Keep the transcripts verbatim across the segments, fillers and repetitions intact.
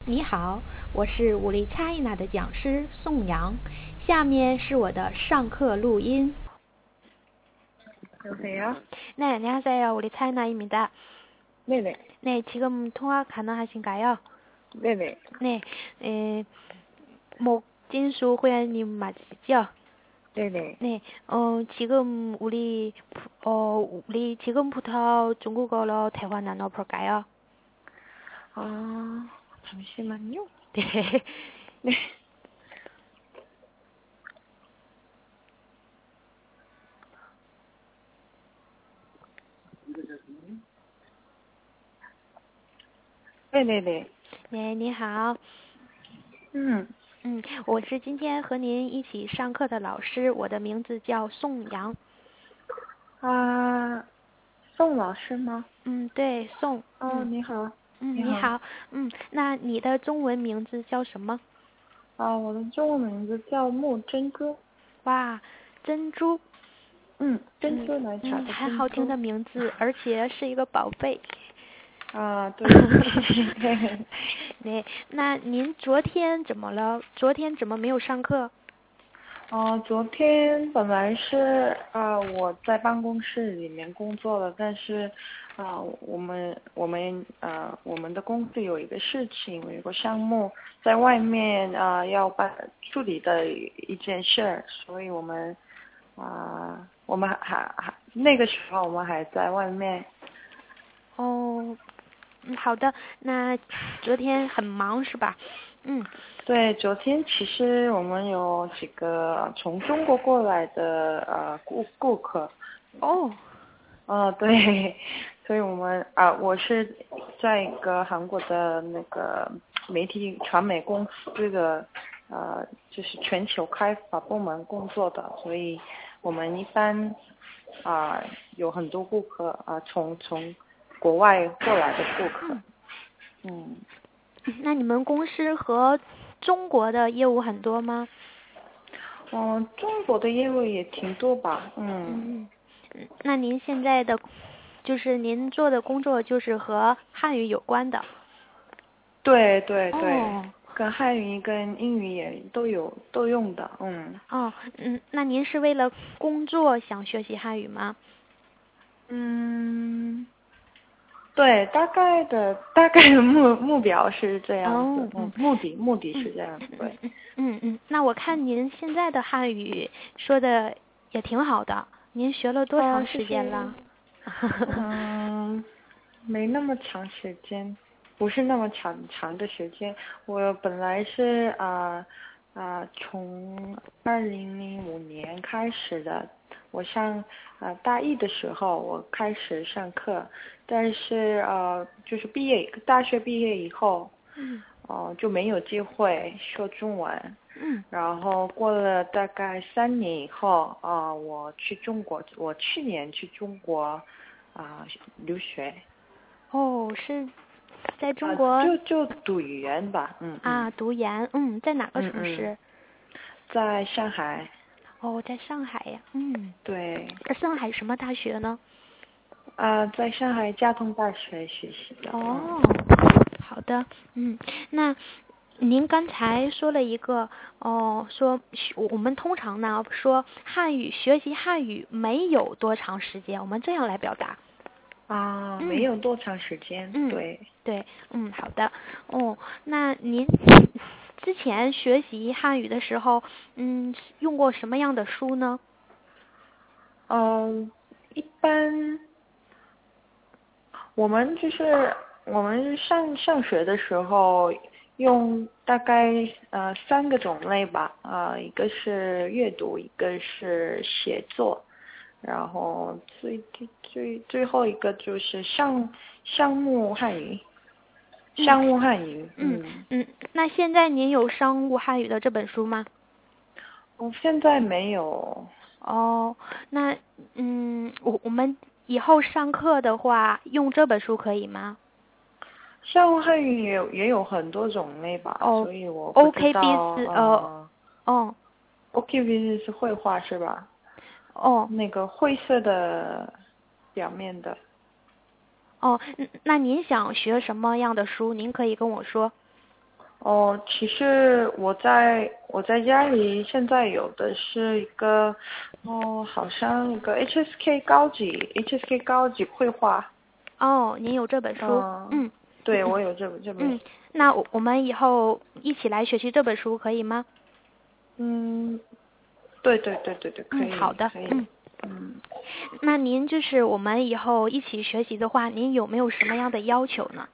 你好，我是武力 China 的讲师宋阳，下面是我的上课录音。 여보세요? 네, 안녕하세요. 우리 차이나입니다. 네네. 네, 지금 통화 가능하신가요? 네네. 네, 에, 목진수 회원님 맞으시죠? 네네. 네, 어, 지금 우리, 어, 우리 지금부터 중국어로 대화 나눠볼까요? 아, 잠시만요. 네. 네. 네네네. 对，你好。 嗯嗯，我是今天和您一起上课的老师，我的名字叫宋阳。 啊，宋老师吗？ 嗯，对，宋。 哦， 嗯你好。 嗯， 你好。 你好。嗯，那你的中文名字叫什么？ 啊，我的中文名字叫木珍珠。 哇，珍珠。 嗯，珍珠奶茶嗯， 的很珍珠。 好听的名字，而且是一个宝贝。 啊，对。 对，那您昨天怎么了？昨天怎么没有上课？ 哦、呃，昨天本来是啊、呃、我在办公室里面工作的，但是啊、呃、我们我们呃我们的公司有一个事情，有一个项目在外面啊、呃、要办处理的一件事，所以我们啊、呃、我们还还那个时候我们还在外面。 哦，嗯，好的，那昨天很忙是吧？嗯。 对，昨天其实我们有几个从中国过来的呃顾顾客。 哦。 哦，对，所以我们啊，我是在一个韩国的那个媒体传媒公司的呃，就是全球开发部门工作的，所以我们一般啊有很多顾客啊从从国外过来的顾客。嗯。 那你们公司和中国的业务很多吗？ 嗯，中国的业务也挺多吧。 嗯。嗯，那您现在的就是您做的工作就是和汉语有关的。 对对对。 哦。 跟汉语跟英语也都有都用的。嗯。 哦，嗯，那您是为了工作想学习汉语吗？ 嗯。对，大概的大概的目目标是这样子。 哦。嗯， 目的目的是这样子。对。 嗯嗯嗯，那我看您现在的汉语说的也挺好的，您学了多长时间了？ 嗯，没那么长时间，不是那么长长的时间。我本来是啊啊从二零零五年开始的，我上啊大一的时候我开始上课，但是呃就是毕业大学毕业以后， 嗯。 哦、呃、就没有机会说中文。 嗯。 然后过了大概三年以后啊、呃，我去中国，我去年去中国啊、呃、留学。 哦，是在中啊、 国。 就就读语言吧。嗯嗯。 啊，读研。嗯，在哪个嗯嗯。 城市？ 在上海。 哦，在上海呀。嗯。 对。 在上海什么大学呢？ 啊、在上海交通大学学习的。 哦，好的。嗯，那您刚才说了一个哦，说我们通常呢说汉语学习汉语没有多长时间，我们这样来表达。 啊、 嗯。 没有多长时间。 嗯。 对。 对。嗯，好的。哦，那您之前学习汉语的时候，嗯，用过什么样的书呢？ 嗯、一般我们就是我们上上学的时候用大概呃三个种类吧。啊、呃，一个是阅读，一个是写作，然后最最最最后一个就是项项目汉语。商务汉语。 嗯嗯嗯，那现在您有商务汉语的这本书吗？ 我现在没有。 哦，那嗯，我我们以后上课的话用这本书可以吗？ 商务汉语也有也有很多种类吧。 哦所以我不知 ，O K B 道。 是呃呃哦 ，O K B 是绘画是吧？ 哦那个灰色的表面的。 哦，那您想学什么样的书？您可以跟我说。 哦，其实我在我在家里现在有的是一个，哦，好像一个 H S K 高级 H S K 高级绘画。 哦，您有这本书， 嗯， 嗯对，我有这本这本。 嗯，那我我们以后一起来学习这本书可以吗？ 嗯，对对对对对，可嗯， 以好的， 可以。 嗯嗯， 那您就是我们以后一起学习的话，您有没有什么样的要求呢？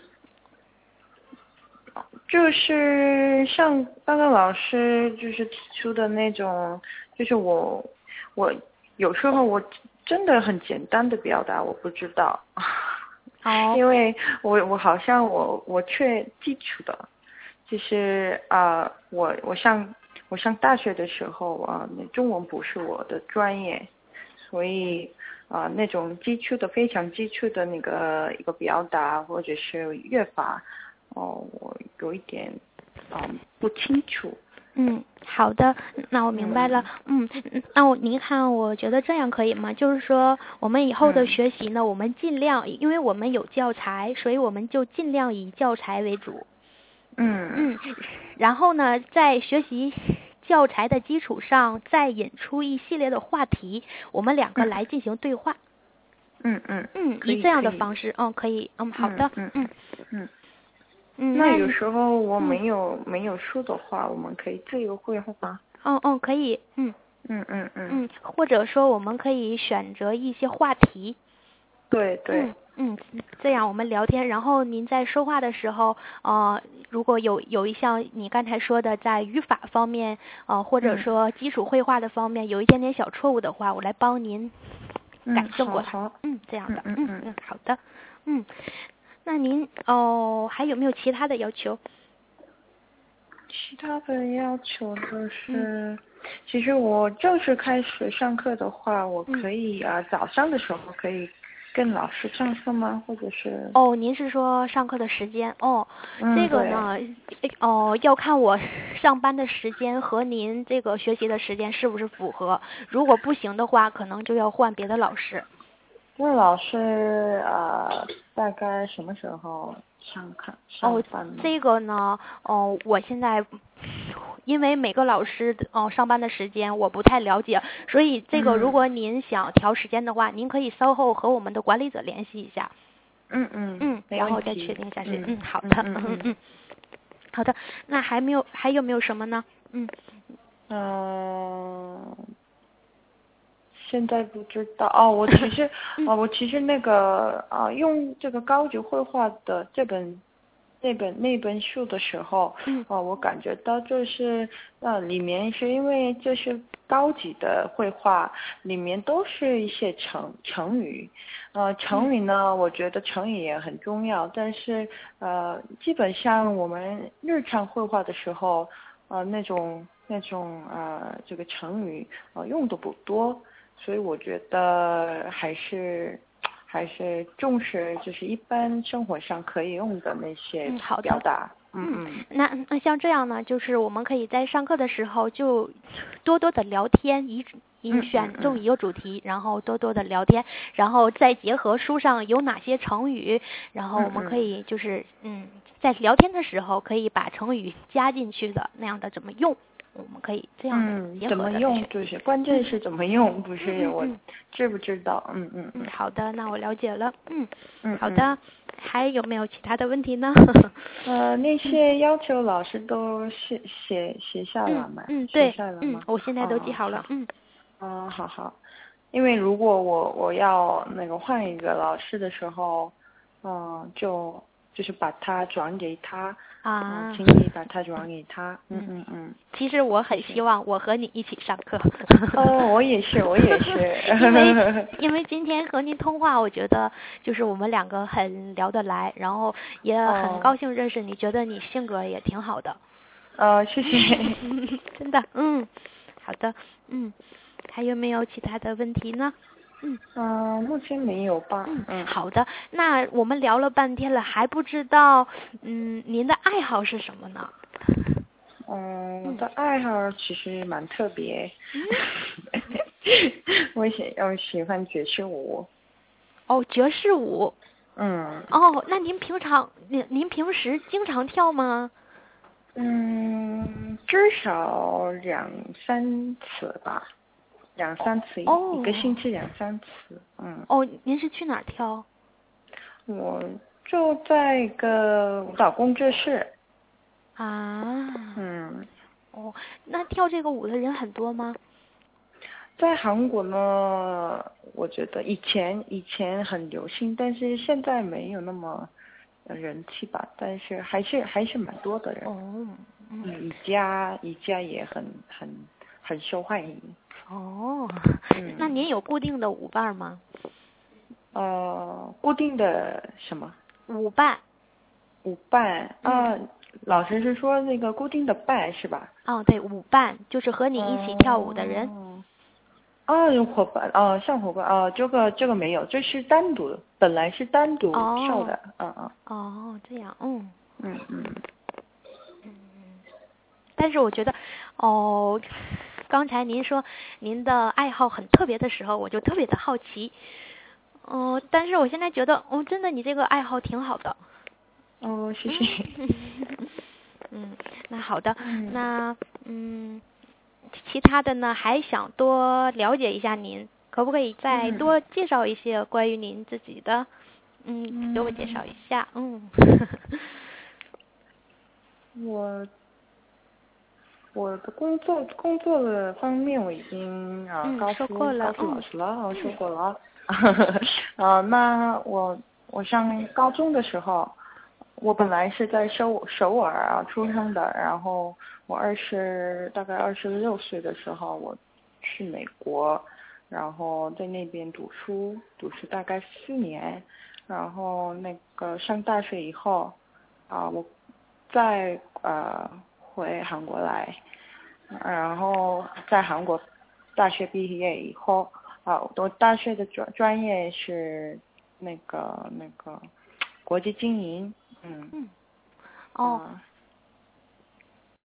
就是像刚刚老师就是提出的那种，就是我我有时候我真的很简单的表达我不知道， 哦， 因为我我好像我我缺基础的，就是啊、呃、我我上我上大学的时候啊、那中文不是我的专业，所以啊、那种基础的非常基础的那个一个表达或者是乐法。哦，我有一点啊、嗯、不清楚。 嗯，好的，那我明白了。嗯，嗯那我您看，我觉得这样可以吗？就是说，我们以后的学习呢，我们尽量，因为我们有教材，所以我们就尽量以教材为主。 嗯嗯，然后呢，在学习教材的基础上，再引出一系列的话题，我们两个来进行对话。 嗯嗯， 嗯， 可以这样以可以。 的方式，嗯，可以，嗯，好的， 嗯嗯嗯。 嗯， 那那有时候我嗯没有、没有书的话，我们可以自由绘画。 哦哦，可以，嗯嗯嗯嗯， 嗯，或者说我们可以选择一些话题。 对对。 嗯嗯，这样我们聊天，然后您在说话的时候，呃，如果有有一项你刚才说的在语法方面，呃，或者嗯说基础绘画的方面有一点点小错误的话，我来帮您改嗯， 正过来。 好好。 嗯，这样的， 嗯嗯嗯嗯嗯，好的，嗯，那您哦还有没有其他的要求？ 其他的要求就嗯是，其实我正式开始上课的话，我嗯可以啊、早上的时候可以跟老师上课吗？或者是？ 哦，您是说上课的时间？哦， 嗯， 这个对。 呢，哦，要看我上班的时间和您这个学习的时间是不是符合。如果不行的话，可能就要换别的老师。 那老师呃，大概什么时候上课上哦， 班呢？ 这个呢，哦，我现在因为每个老师哦上班的时间我不太了解，所以这个如嗯果您想调时间的话，您可以稍后和我们的管理者联系一下。 嗯嗯， 嗯， 没然后再问题。 确定一下是嗯嗯，好的， 嗯嗯嗯嗯，好的，那还没有还有没有什么呢？嗯嗯。呃现在不知道哦，我其实嗯哦，我其实那个啊，用这个高级绘画的这本那本那本书的时候， 嗯哦，我感觉到就是呃，里面是因为这是高级的绘画，里面都是一些成成语，呃，成语呢，我觉得成语也很重要，但是呃，基本上我们日常绘画的时候，呃，那种那种呃，这个成语呃用的不多。所以我觉得还是还是重视就是一般生活上可以用的那些嗯，好的。 表达。嗯嗯， 嗯那那像这样呢，就是我们可以在上课的时候就多多的聊天，以以嗯嗯嗯选中一个主题，然后多多的聊天，然后再结合书上有哪些成语，然后我们可以就是嗯，在聊天的时候可以把成语加进去的那样的怎么用，我们可以这样的嗯， 结怎么合的来学。 用就是关键是怎么用，不是我嗯嗯知不知道。嗯嗯嗯，好的，那我了解了。嗯， 嗯好的，还有没有其他的问题呢？ 呃，那些要求老师都写写写下来吗？ 嗯嗯， 写对，嗯， 下来吗？ 我现在都记哦， 好了。嗯。 嗯，好好，因为如果我我要那个换一个老师的时候，嗯，就就是把他转给他，嗯， 啊， 请你把他转给他。嗯嗯， 嗯嗯， 其实我很谢谢。 希望我和你一起上课。 哦，我也是，我也是。 因为因为今天和您通话，我觉得就是我们两个很聊得来，然后也很哦， 高兴认识你，觉得你性格也挺好的。 呃，谢谢。 真的，嗯，好的，嗯，还有没有其他的问题呢？嗯嗯，目前没有吧。 嗯， 嗯好的。那我们聊了半天了，还不知道，嗯，您的爱好是什么呢？ 嗯，我的爱好其实蛮特别。 嗯我喜我喜欢爵士舞。 哦，爵士舞。 嗯。 哦，那您平常您您平时经常跳吗？ 嗯，至少两三次吧，两三次， 哦一个星期两三次。嗯。 哦，您是去哪儿跳？ 我就在一个舞蹈工作室。 啊。 嗯。 哦，那跳这个舞的人很多吗？ 在韩国呢，我觉得以前以前很流行，但是现在没有那么人气吧，但是还是还是蛮多的人。 哦。 嗯，瑜伽瑜伽也很很很受欢迎。 哦。 嗯。 那您有固定的舞伴吗？ 呃，固定的什么？ 舞伴。 舞伴啊。 嗯。 老师是说那个固定的伴是吧？ 哦，对，舞伴就是和你一起跳舞的人。 哦。哦，有伙伴哦，像伙伴哦，这个这个没有，这是单独，本来是单独跳哦。 的。嗯嗯。 哦，这样，嗯。 嗯嗯。 但是我觉得，哦，刚才您说您的爱好很特别的时候，我就特别的好奇。哦，但是我现在觉得，哦，真的你这个爱好挺好的。 哦，谢谢。 嗯。嗯，那好的， 嗯那嗯，其他的呢，还想多了解一下您，可不可以再嗯多介绍一些关于您自己的？嗯，给我介绍嗯。 一下。嗯。 我我的工作工作的方面我已经啊嗯， 告说过了。 诉告诉老嗯。 师了，我说嗯。 过了。啊，那我我上高中的时候，我本来是在首首尔啊出生的，然后我二十大概二十六岁的时候，我去美国，然后在那边读书，读书大概四年，然后那个上大学以后，啊，我再呃回韩国来，然后在韩国大学毕业以后，啊，我大学的专专业是那个那个国际经营。嗯。 嗯。哦， 啊。